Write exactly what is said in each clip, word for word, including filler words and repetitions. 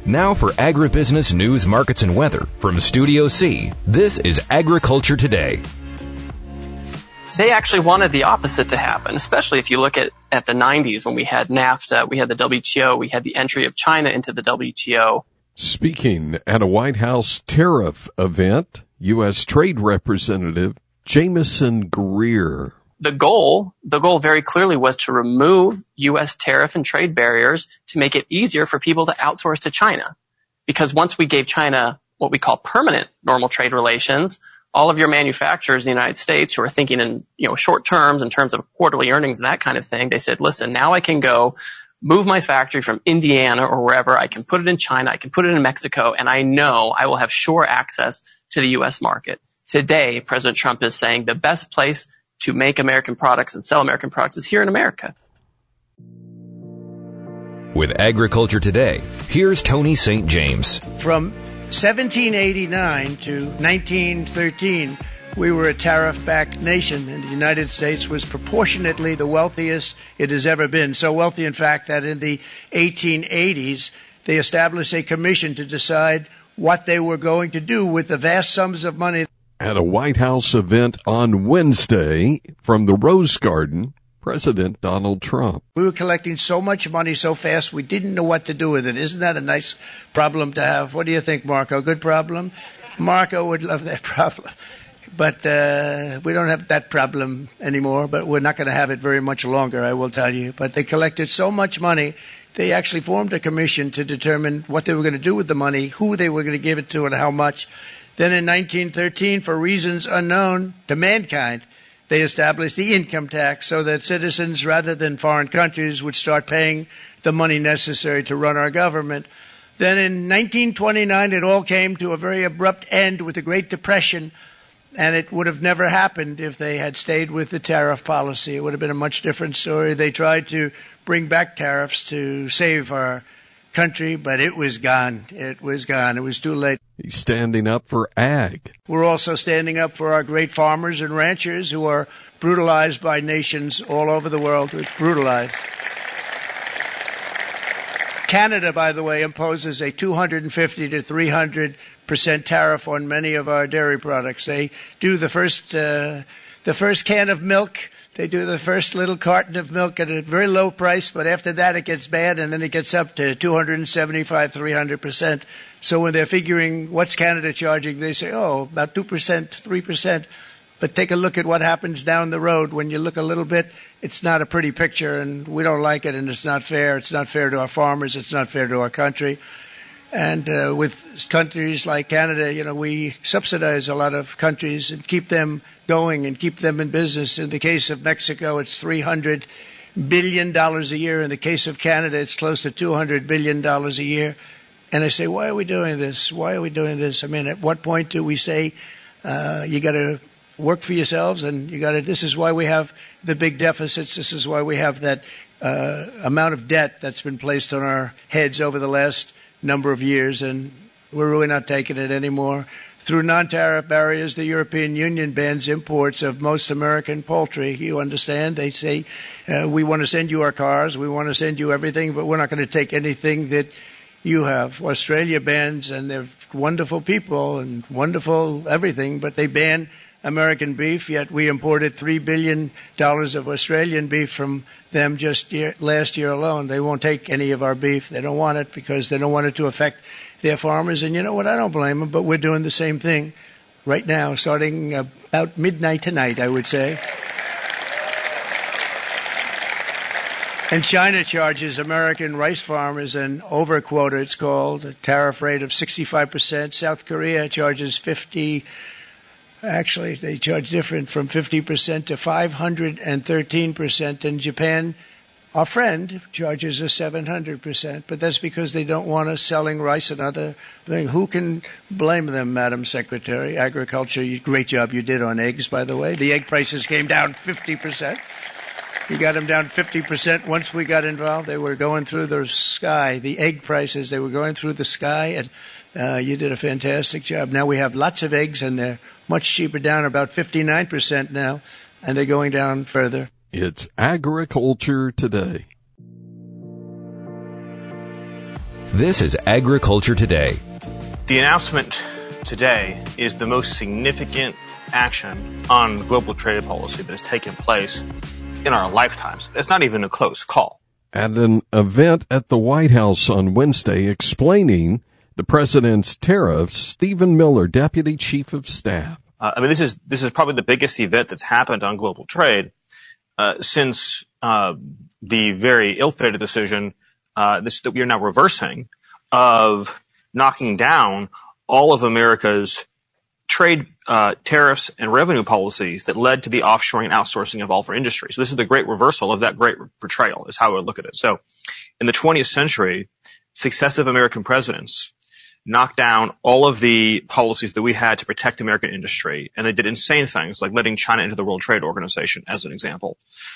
Now for agribusiness news, markets, and weather from Studio C, this is Agriculture Today. They actually wanted the opposite to happen, especially if you look at, at the nineties when we had NAFTA, we had the W T O, we had the entry of China into the W T O. Speaking at a White House tariff event, U S. Trade Representative Jamieson Greer. The goal, the goal very clearly was to remove U S tariff and trade barriers to make it easier for people to outsource to China. Because once we gave China what we call permanent normal trade relations, all of your manufacturers in the United States who are thinking in, you know, short terms in terms of quarterly earnings and that kind of thing, they said, listen, now I can go move my factory from Indiana or wherever. I can put it in China. I can put it in Mexico, and I know I will have sure access to the U S market. Today, President Trump is saying the best place to make American products and sell American products is here in America. With Agriculture Today, here's Tony Saint James. From seventeen eighty-nine to nineteen thirteen, we were a tariff-backed nation, and the United States was proportionately the wealthiest it has ever been. So wealthy, in fact, that in the eighteen eighties, they established a commission to decide what they were going to do with the vast sums of money. At a White House event on Wednesday from the Rose Garden, President Donald Trump. We were collecting so much money so fast we didn't know what to do with it. Isn't that a nice problem to have? What do you think, Marco? Good problem? Marco would love that problem. But uh, we don't have that problem anymore, but we're not going to have it very much longer, I will tell you. But they collected so much money, they actually formed a commission to determine what they were going to do with the money, who they were going to give it to, and how much. Then in nineteen thirteen, for reasons unknown to mankind, they established the income tax so that citizens, rather than foreign countries, would start paying the money necessary to run our government. Then in nineteen twenty-nine, it all came to a very abrupt end with the Great Depression, and it would have never happened if they had stayed with the tariff policy. It would have been a much different story. They tried to bring back tariffs to save our country, but it was gone. It was gone. It was too late. He's standing up for ag. We're also standing up for our great farmers and ranchers who are brutalized by nations all over the world. It's brutalized. Canada, by the way, imposes a two hundred fifty to three hundred percent tariff on many of our dairy products. They do the first, uh, the first can of milk. They do the first little carton of milk at a very low price, but after that it gets bad, and then it gets up to two hundred seventy-five, three hundred percent. So when they're figuring what's Canada charging, they say, oh, about two percent, three percent. But take a look at what happens down the road. When you look a little bit, it's not a pretty picture, and we don't like it, and it's not fair. It's not fair to our farmers. It's not fair to our country. And uh, with countries like Canada, you know, we subsidize a lot of countries and keep them going and keep them in business. In the case of Mexico, it's three hundred billion dollars a year. In the case of Canada, it's close to two hundred billion dollars a year. And I say, why are we doing this? Why are we doing this? I mean, at what point do we say uh, you got to work for yourselves, and you got to? This is why we have the big deficits. This is why we have that uh, amount of debt that's been placed on our heads over the last number of years, and we're really not taking it anymore. Through non-tariff barriers, the European Union bans imports of most American poultry. You understand? They say, uh, we want to send you our cars, we want to send you everything, but we're not going to take anything that you have. Australia bans, and they're wonderful people and wonderful everything, but they ban American beef, yet we imported three billion dollars of Australian beef from them just year, last year alone. They won't take any of our beef. They don't want it because they don't want it to affect their farmers. And you know what? I don't blame them, but we're doing the same thing right now, starting about midnight tonight, I would say. And China charges American rice farmers an overquota, it's called, a tariff rate of sixty-five percent. South Korea charges fifty Actually, they charge different, from fifty percent to five hundred thirteen percent. And Japan, our friend, charges us seven hundred percent. But that's because they don't want us selling rice and other things. Who can blame them, Madam Secretary? Agriculture, great job you did on eggs, by the way. The egg prices came down fifty percent. You got them down fifty percent. Once we got involved, they were going through the sky. The egg prices, they were going through the sky, and uh, you did a fantastic job. Now we have lots of eggs, and they're much cheaper, down about fifty-nine percent now, and they're going down further. It's Agriculture Today. This is Agriculture Today. The announcement today is the most significant action on global trade policy that has taken place in our lifetimes. It's not even a close call. At an event at the White House on Wednesday explaining the president's tariffs, Stephen Miller, Deputy Chief of Staff. Uh, I mean, this is this is probably the biggest event that's happened on global trade uh, since uh, the very ill-fated decision uh, this, that we are now reversing of knocking down all of America's trade uh, tariffs and revenue policies that led to the offshoring and outsourcing of all of our industries. So this is the great reversal of that great portrayal, is how I would look at it. So in the twentieth century, successive American presidents knocked down all of the policies that we had to protect American industry, and they did insane things like letting China into the World Trade Organization, as an example.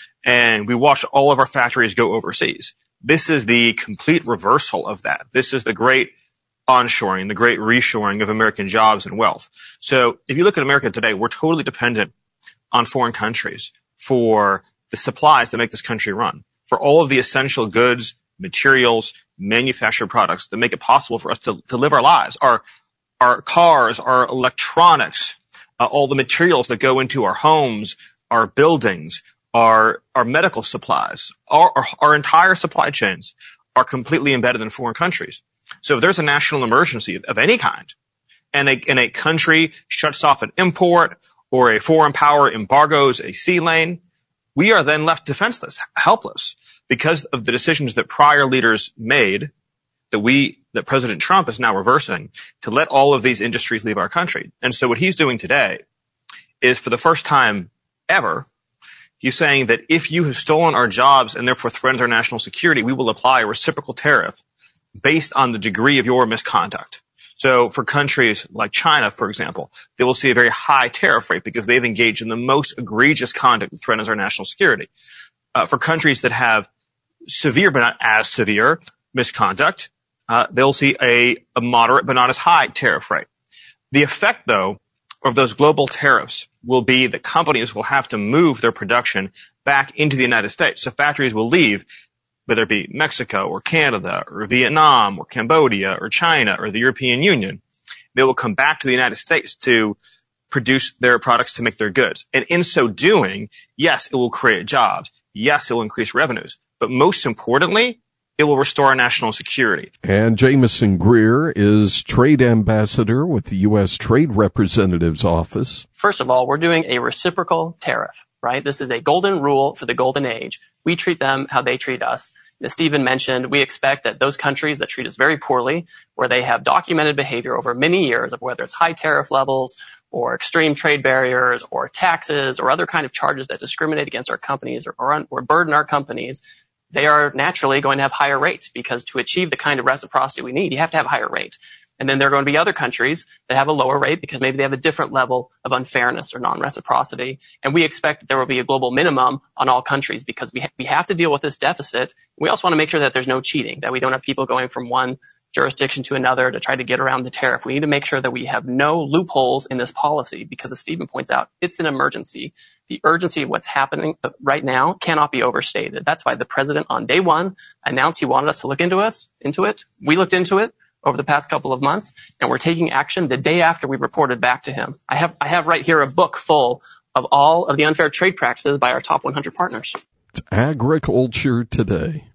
And we watched all of our factories go overseas. This is the complete reversal of that. This is the great onshoring, the great reshoring of American jobs and wealth. So if you look at America today, we're totally dependent on foreign countries for the supplies that make this country run, for all of the essential goods, materials, manufactured products that make it possible for us to, to live our lives. Our, our cars, our electronics, uh, all the materials that go into our homes, our buildings, our, our medical supplies, our, our, our entire supply chains are completely embedded in foreign countries. So if there's a national emergency of, of any kind, and a, and a country shuts off an import, or a foreign power embargoes a sea lane, we are then left defenseless, helpless, because of the decisions that prior leaders made, that we, that President Trump is now reversing, to let all of these industries leave our country. And so what he's doing today is, for the first time ever, he's saying that if you have stolen our jobs and therefore threatened our national security, we will apply a reciprocal tariff based on the degree of your misconduct. So for countries like China, for example, they will see a very high tariff rate because they've engaged in the most egregious conduct that threatens our national security. Uh, for countries that have severe but not as severe misconduct, uh, they'll see a, a moderate but not as high tariff rate. The effect, though, of those global tariffs will be that companies will have to move their production back into the United States. So factories will leave, whether it be Mexico or Canada or Vietnam or Cambodia or China or the European Union. They will come back to the United States to produce their products, to make their goods. And in so doing, yes, it will create jobs. Yes, it will increase revenues. But most importantly, it will restore our national security. And Jamison Greer is trade ambassador with the U S Trade Representative's Office. First of all, we're doing a reciprocal tariff, right? This is a golden rule for the golden age. We treat them how they treat us. As Stephen mentioned, we expect that those countries that treat us very poorly, where they have documented behavior over many years of whether it's high tariff levels or extreme trade barriers or taxes or other kind of charges that discriminate against our companies or, or, or burden our companies, they are naturally going to have higher rates, because to achieve the kind of reciprocity we need, you have to have a higher rate. And then there are going to be other countries that have a lower rate because maybe they have a different level of unfairness or non-reciprocity. And we expect that there will be a global minimum on all countries, because we, ha- we have to deal with this deficit. We also want to make sure that there's no cheating, that we don't have people going from one jurisdiction to another to try to get around the tariff. We need to make sure that we have no loopholes in this policy, because as Stephen points out, it's an emergency. The urgency of what's happening right now cannot be overstated. That's why the president on day one announced he wanted us to look into us, into it. We looked into it over the past couple of months, and we're taking action the day after we reported back to him. I have, I have right here a book full of all of the unfair trade practices by our top one hundred partners. It's Agriculture Today.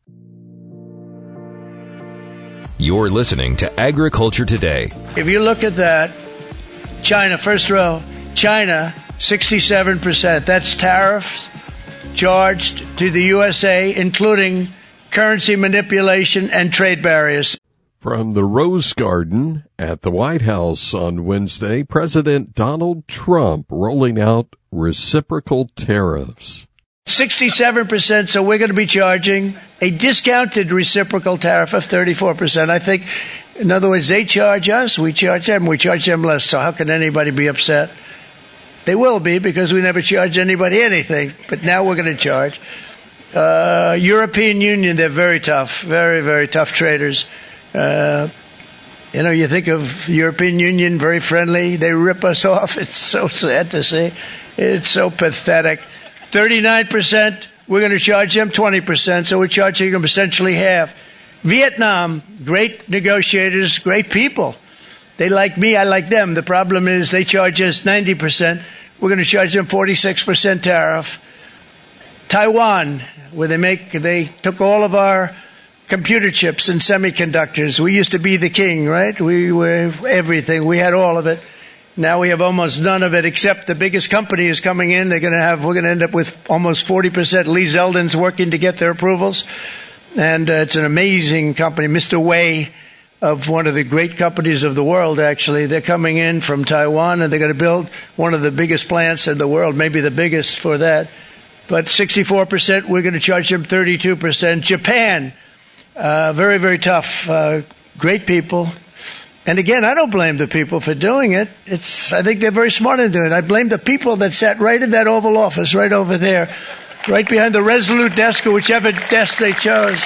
You're listening to Agriculture Today. If you look at that, China, first row, China, sixty-seven percent. That's tariffs charged to the U S A, including currency manipulation and trade barriers. From the Rose Garden at the White House on Wednesday, President Donald Trump rolling out reciprocal tariffs. sixty-seven percent, so we're going to be charging a discounted reciprocal tariff of thirty-four percent. I think, in other words, they charge us, we charge them, we charge them less. So how can anybody be upset? They will be, because we never charge anybody anything, but now we're going to charge. Uh, European Union, they're very tough, very, very tough traders. Uh, you know, you think of the European Union, very friendly. They rip us off. It's so sad to see. It's so pathetic. thirty-nine percent, we're going to charge them twenty percent, so we're charging them essentially half. Vietnam, great negotiators, great people. They like me, I like them. The problem is they charge us ninety percent. We're going to charge them forty-six percent tariff. Taiwan, where they make, they took all of our computer chips and semiconductors. We used to be the king, right? We were everything. We had all of it. Now we have almost none of it, except the biggest company is coming in. They're going to have, we're going to end up with almost forty percent. Lee Zeldin's working to get their approvals. And uh, it's an amazing company. Mister Wei, of one of the great companies of the world, actually. They're coming in from Taiwan, and they're going to build one of the biggest plants in the world, maybe the biggest for that. But sixty-four percent, we're going to charge them thirty-two percent. Japan, uh, very, very tough. Uh, great people. And again, I don't blame the people for doing it. It's, I think they're very smart in doing it. I blame the people that sat right in that Oval Office, right over there, right behind the Resolute desk or whichever desk they chose.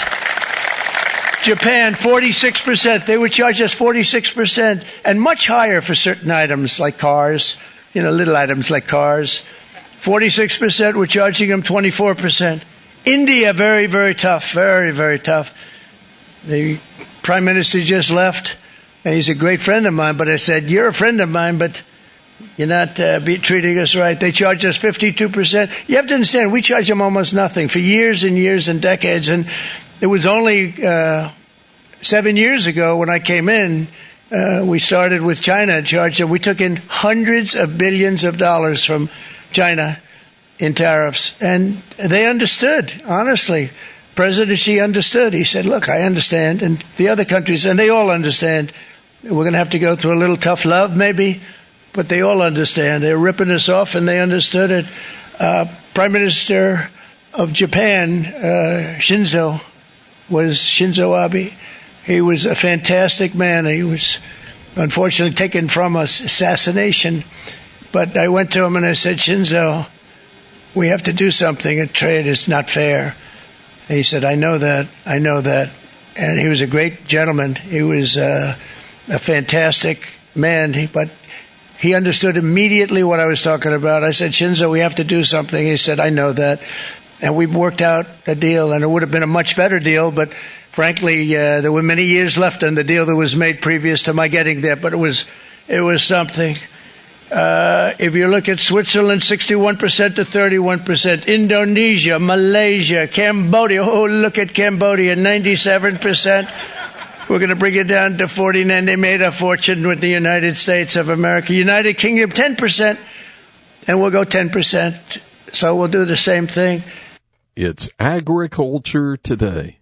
Japan, forty-six percent. They would charge us forty-six percent and much higher for certain items like cars, you know, little items like cars. forty-six percent, we're charging them twenty-four percent. India, very, very tough, very, very tough. The Prime Minister just left, and he's a great friend of mine, but I said, you're a friend of mine, but you're not uh, be treating us right. They charge us fifty-two percent. You have to understand, we charge them almost nothing for years and years and decades, and it was only uh, seven years ago when I came in, uh, we started with China and charged them. We took in hundreds of billions of dollars from China in tariffs, and they understood, honestly. President Xi understood. He said, look, I understand, and the other countries, and they all understand. We're going to have to go through a little tough love, maybe, but they all understand. They're ripping us off, and they understood it. Uh, Prime Minister of Japan, uh, Shinzo, was Shinzo Abe. He was a fantastic man. He was unfortunately taken from us, assassination. But I went to him and I said, Shinzo, we have to do something. A trade is not fair. And he said, I know that. I know that. And he was a great gentleman. He was uh, a fantastic man. He, but he understood immediately what I was talking about. I said, Shinzo, we have to do something. He said, I know that. And we worked out a deal, and it would have been a much better deal, but frankly, uh, there were many years left on the deal that was made previous to my getting there, but it was it was something. Uh, if you look at Switzerland, sixty-one percent to thirty-one percent. Indonesia, Malaysia, Cambodia. Oh, look at Cambodia, ninety-seven percent. We're going to bring it down to forty-nine. They made a fortune with the United States of America. United Kingdom, ten percent, and we'll go ten percent. So we'll do the same thing. It's Agriculture Today.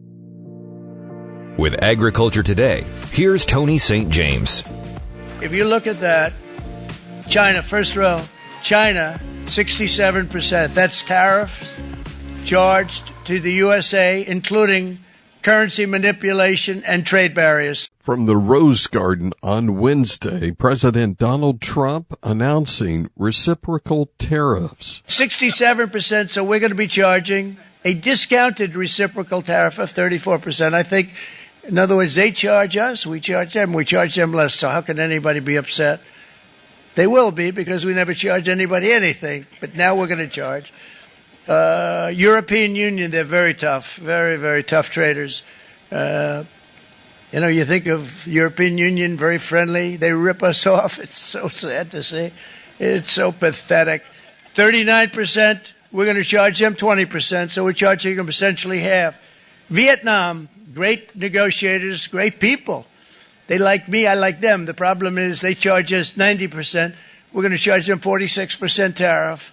With Agriculture Today, here's Tony Saint James. If you look at that, China, first row, China, sixty-seven percent. That's tariffs charged to the U S A, including currency manipulation and trade barriers. From the Rose Garden on Wednesday, President Donald Trump announcing reciprocal tariffs. sixty-seven percent, so we're going to be charging a discounted reciprocal tariff of thirty-four percent. I think, in other words, they charge us, we charge them, we charge them less. So how can anybody be upset? They will be, because we never charge anybody anything, but now we're going to charge. Uh, European Union, they're very tough, very, very tough traders. Uh, you know, you think of European Union, very friendly. They rip us off. It's so sad to see. It's so pathetic. thirty-nine percent, we're going to charge them twenty percent, so we're charging them essentially half. Vietnam, great negotiators, great people. They like me, I like them. The problem is they charge us ninety percent. We're going to charge them forty-six percent tariff.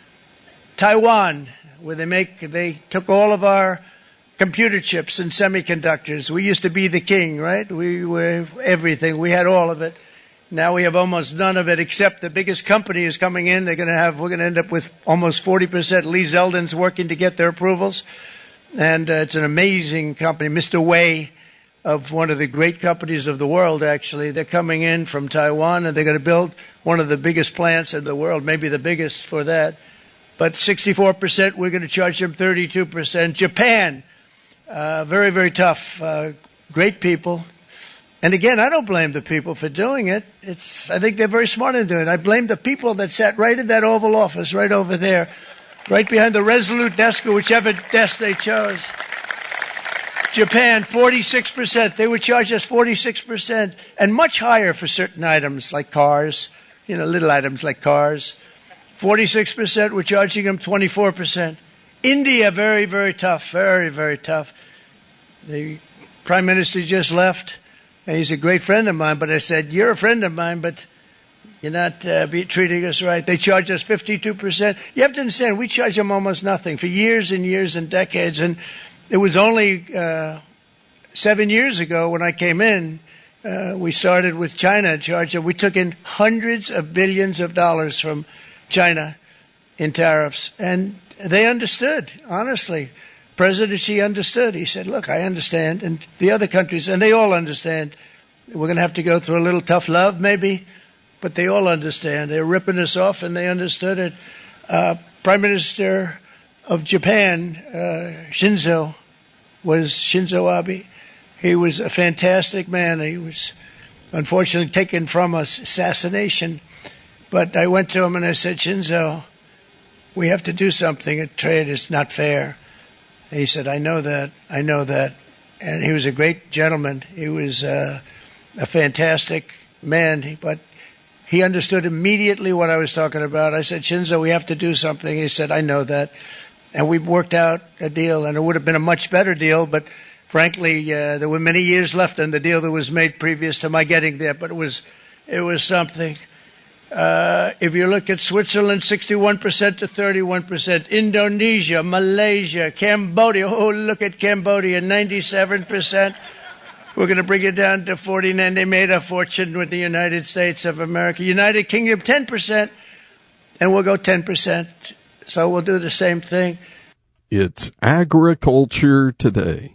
Taiwan, where they make, they took all of our computer chips and semiconductors. We used to be the king, right? We were everything. We had all of it. Now we have almost none of it, except the biggest company is coming in. They're going to have, we're going to end up with almost forty percent. Lee Zeldin's working to get their approvals. And uh, it's an amazing company. Mister Wei, of one of the great companies of the world, actually. They're coming in from Taiwan, and they're going to build one of the biggest plants in the world, maybe the biggest for that. But sixty-four percent, we're going to charge them thirty-two percent. Japan, uh, very, very tough, uh, great people. And again, I don't blame the people for doing it. It's, I think they're very smart in doing it. I blame the people that sat right in that Oval Office, right over there, right behind the Resolute desk or whichever desk they chose. Japan, forty-six percent. They would charge us forty-six percent and much higher for certain items like cars, you know, little items like cars. forty-six percent, we're charging them twenty-four percent. India, very, very tough, very, very tough. The Prime Minister just left, and he's a great friend of mine, but I said, you're a friend of mine, but you're not uh, be treating us right. They charge us fifty-two percent. You have to understand, we charge them almost nothing for years and years and decades, and it was only uh, seven years ago when I came in, uh, we started with China in charge, and we took in hundreds of billions of dollars from China in tariffs, and they understood, honestly. President Xi understood. He said, look, I understand, and the other countries, and they all understand. We're going to have to go through a little tough love, maybe, but they all understand. They're ripping us off, and they understood it. Uh, Prime Minister of Japan, uh, Shinzo, was Shinzo Abe. He was a fantastic man. He was unfortunately taken from us, assassination. But I went to him and I said, Shinzo, we have to do something. A trade is not fair. And he said, I know that. I know that. And he was a great gentleman. He was uh, a fantastic man. But he understood immediately what I was talking about. I said, Shinzo, we have to do something. He said, I know that. And we worked out a deal, and it would have been a much better deal, but frankly, uh, there were many years left on the deal that was made previous to my getting there, but it was it was something. Uh, if you look at Switzerland, sixty-one percent to thirty-one percent. Indonesia, Malaysia, Cambodia. Oh, look at Cambodia, ninety-seven percent. We're going to bring it down to forty-nine. They made a fortune with the United States of America. United Kingdom, ten percent, and we'll go ten percent. So we'll do the same thing. It's Agriculture Today.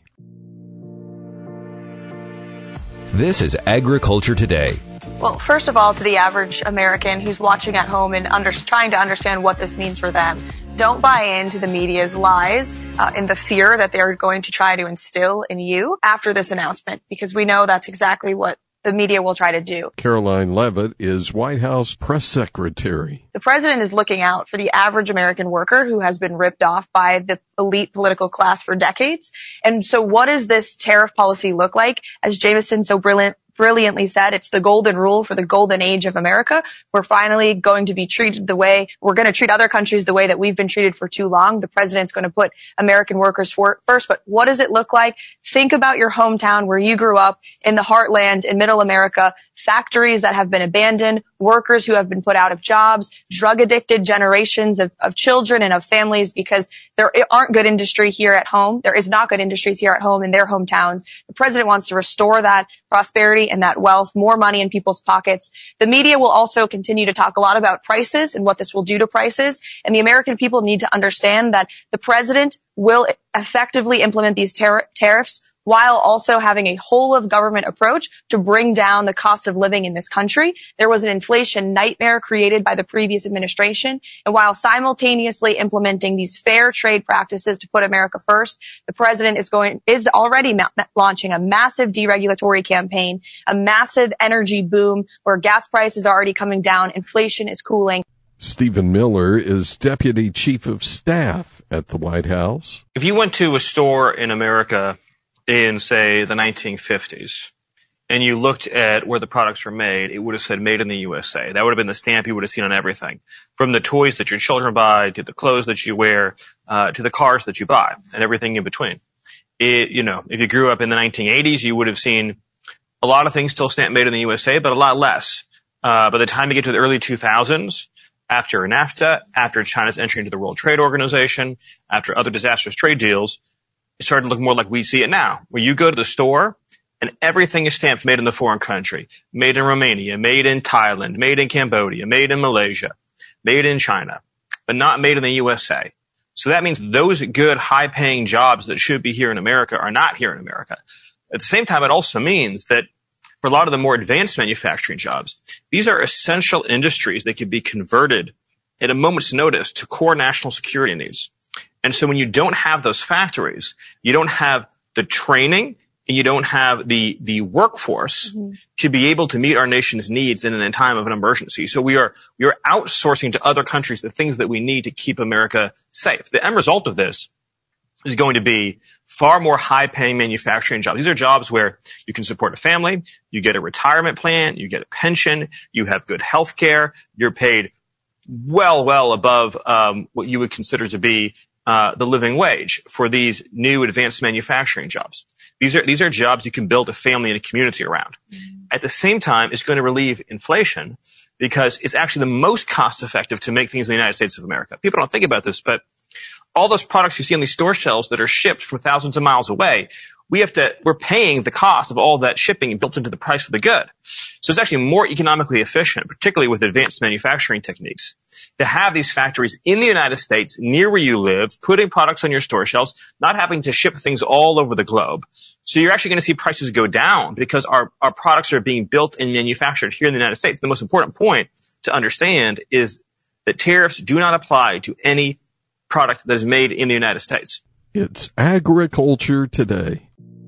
This is Agriculture Today. Well, first of all, to the average American who's watching at home and under, trying to understand what this means for them, don't buy into the media's lies uh, and the fear that they're going to try to instill in you after this announcement, because we know that's exactly what the media will try to do. Caroline Leavitt is White House press secretary. The president is looking out for the average American worker who has been ripped off by the elite political class for decades. And so what does this tariff policy look like? As Jameson so brilliant, brilliantly said, it's the golden rule for the golden age of America. We're finally going to be treated the way, we're going to treat other countries the way that we've been treated for too long. The president's going to put American workers for, first, but what does it look like? Think about your hometown where you grew up in the heartland in middle America, factories that have been abandoned, workers who have been put out of jobs, drug addicted generations of, of children and of families because there aren't good industry here at home. There is not good industries here at home in their hometowns. The president wants to restore that prosperity and that wealth, more money in people's pockets. The media will also continue to talk a lot about prices and what this will do to prices. And the American people need to understand that the president will effectively implement these tar- tariffs while also having a whole of government approach to bring down the cost of living in this country. There was an inflation nightmare created by the previous administration. And while simultaneously implementing these fair trade practices to put America first, the president is going, is already ma- launching a massive deregulatory campaign, a massive energy boom where gas prices are already coming down. Inflation is cooling. Stephen Miller is Deputy Chief of Staff at the White House. If you went to a store in America in, say, the nineteen fifties, and you looked at where the products were made, it would have said made in the U S A. That would have been the stamp you would have seen on everything, from the toys that your children buy, to the clothes that you wear, uh, to the cars that you buy, and everything in between. It, you know, if you grew up in the nineteen eighties, you would have seen a lot of things still stamped made in the U S A, but a lot less. Uh, by the time you get to the early two thousands, after NAFTA, after China's entry into the World Trade Organization, after other disastrous trade deals, it started to look more like we see it now, where you go to the store and everything is stamped made in the foreign country, made in Romania, made in Thailand, made in Cambodia, made in Malaysia, made in China, but not made in the U S A. So that means those good, high-paying jobs that should be here in America are not here in America. At the same time, it also means that for a lot of the more advanced manufacturing jobs, these are essential industries that can be converted at a moment's notice to core national security needs. And so when you don't have those factories, you don't have the training and you don't have the, the workforce mm-hmm. to be able to meet our nation's needs in a time of an emergency. So we are, we are outsourcing to other countries the things that we need to keep America safe. The end result of this is going to be far more high-paying manufacturing jobs. These are jobs where you can support a family, you get a retirement plan, you get a pension, you have good health care, you're paid well, well above um, what you would consider to be uh, the living wage for these new advanced manufacturing jobs. These are these are jobs you can build a family and a community around. Mm-hmm. At the same time, it's going to relieve inflation because it's actually the most cost-effective to make things in the United States of America. People don't think about this, but all those products you see on these store shelves that are shipped from thousands of miles away, we have to, we're paying the cost of all that shipping built into the price of the good. So it's actually more economically efficient, particularly with advanced manufacturing techniques, to have these factories in the United States near where you live, putting products on your store shelves, not having to ship things all over the globe. So you're actually going to see prices go down because our, our products are being built and manufactured here in the United States. The most important point to understand is that tariffs do not apply to any product that is made in the United States. It's Agriculture Today.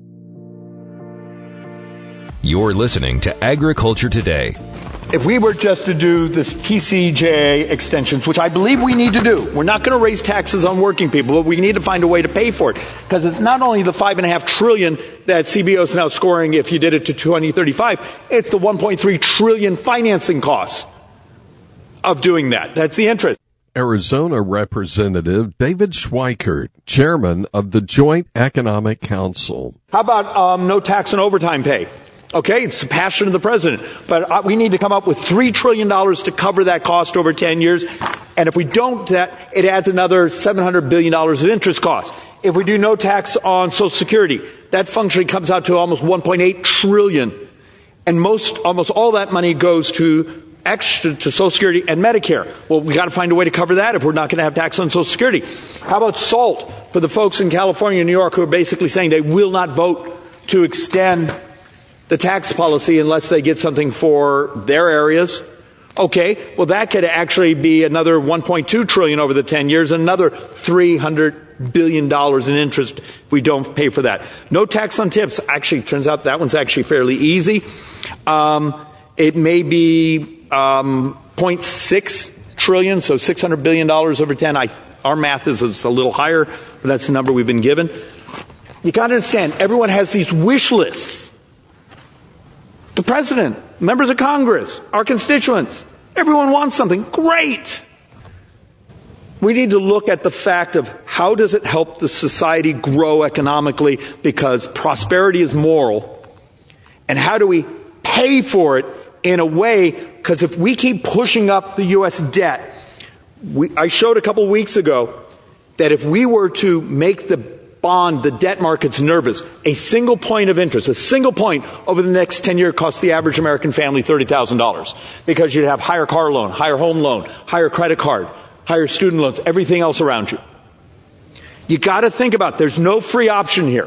You're listening to Agriculture Today. If we were just to do this T C J A extensions, which I believe we need to do, we're not going to raise taxes on working people, but we need to find a way to pay for it. Because it's not only the five and a half trillion that C B O is now scoring if you did it to twenty thirty-five, it's the one point three trillion financing costs of doing that. That's the interest. Arizona Representative David Schweikert, chairman of the Joint Economic Council. How about um, no tax on overtime pay? Okay, it's the passion of the president. But uh, we need to come up with three trillion dollars to cover that cost over ten years. And if we don't, that it adds another seven hundred billion dollars of interest costs. If we do no tax on Social Security, that functionally comes out to almost one point eight trillion dollars. And most, almost all that money goes to extra to Social Security and Medicare. Well, we got to find a way to cover that if we're not going to have tax on Social Security. How about SALT for the folks in California and New York who are basically saying they will not vote to extend the tax policy unless they get something for their areas? Okay, well that could actually be another one point two trillion dollars over the ten years, another three hundred billion dollars in interest if we don't pay for that. No tax on tips. Actually, turns out that one's actually fairly easy. Um, it may be um, zero point six trillion dollars, so six hundred billion dollars over ten. I, our math is, is a little higher, but that's the number we've been given. You got to understand, everyone has these wish lists. The president, members of Congress, our constituents, everyone wants something. Great. We need to look at the fact of how does it help the society grow economically, because prosperity is moral, and how do we pay for it in a way, because if we keep pushing up the U S debt, we, I showed a couple weeks ago that if we were to make the bond, the debt markets nervous, a single point of interest, a single point over the next ten years costs the average American family thirty thousand dollars, because you'd have higher car loan, higher home loan, higher credit card, higher student loans, everything else around you. You got to think about, there's no free option here.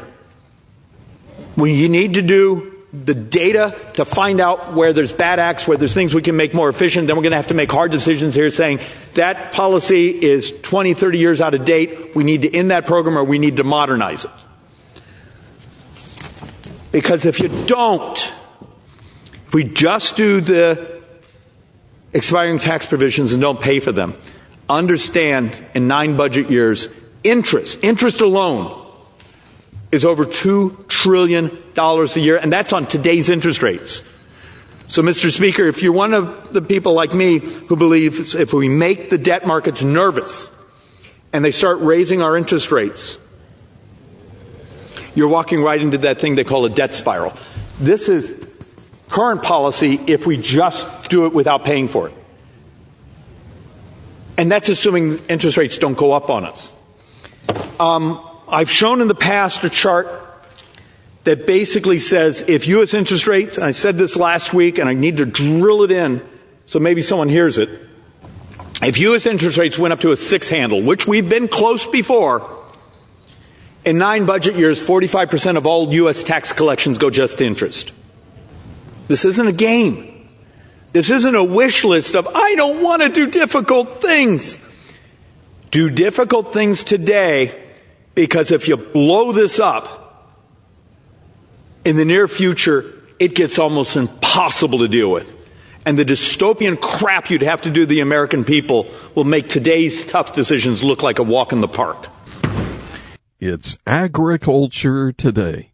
Well, you need to do the data to find out where there's bad acts, where there's things we can make more efficient. Then we're going to have to make hard decisions here saying that policy is twenty, thirty years out of date. We need to end that program, or we need to modernize it. Because if you don't, if we just do the expiring tax provisions and don't pay for them, understand in nine budget years, interest, interest alone is over two trillion dollars a year, and that's on today's interest rates. So, Mister Speaker, if you're one of the people like me who believes if we make the debt markets nervous and they start raising our interest rates, you're walking right into that thing they call a debt spiral. This is current policy if we just do it without paying for it. And that's assuming interest rates don't go up on us. Um, I've shown in the past a chart that basically says if U S interest rates, and I said this last week and I need to drill it in so maybe someone hears it, if U S interest rates went up to a six handle, which we've been close before, in nine budget years, forty-five percent of all U S tax collections go just to interest. This isn't a game. This isn't a wish list of, I don't want to do difficult things. Do difficult things today, because if you blow this up, in the near future, it gets almost impossible to deal with. And the dystopian crap you'd have to do to the American people will make today's tough decisions look like a walk in the park. It's Agriculture Today.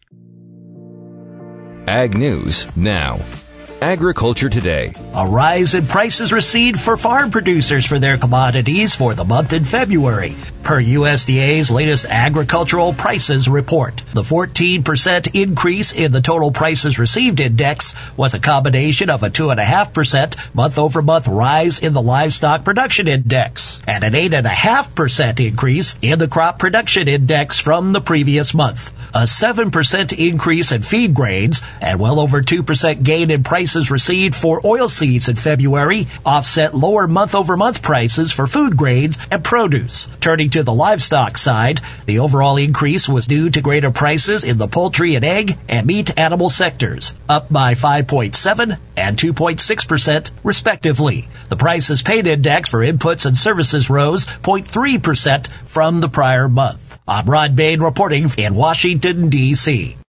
Ag News now. Agriculture Today. A rise in prices received for farm producers for their commodities for the month in February, per U S D A's latest agricultural prices report. The fourteen percent increase in the total prices received index was a combination of a two point five percent month-over-month rise in the livestock production index and an eight point five percent increase in the crop production index from the previous month. A seven percent increase in feed grains and well over two percent gain in prices received for oilseeds in February offset lower month-over-month prices for food grains and produce. Turning to the livestock side, the overall increase was due to greater prices in the poultry and egg and meat animal sectors, up by five point seven and two point six percent respectively. The prices paid index for inputs and services rose zero point three percent from the prior month. I'm Rod Bain reporting in Washington, D C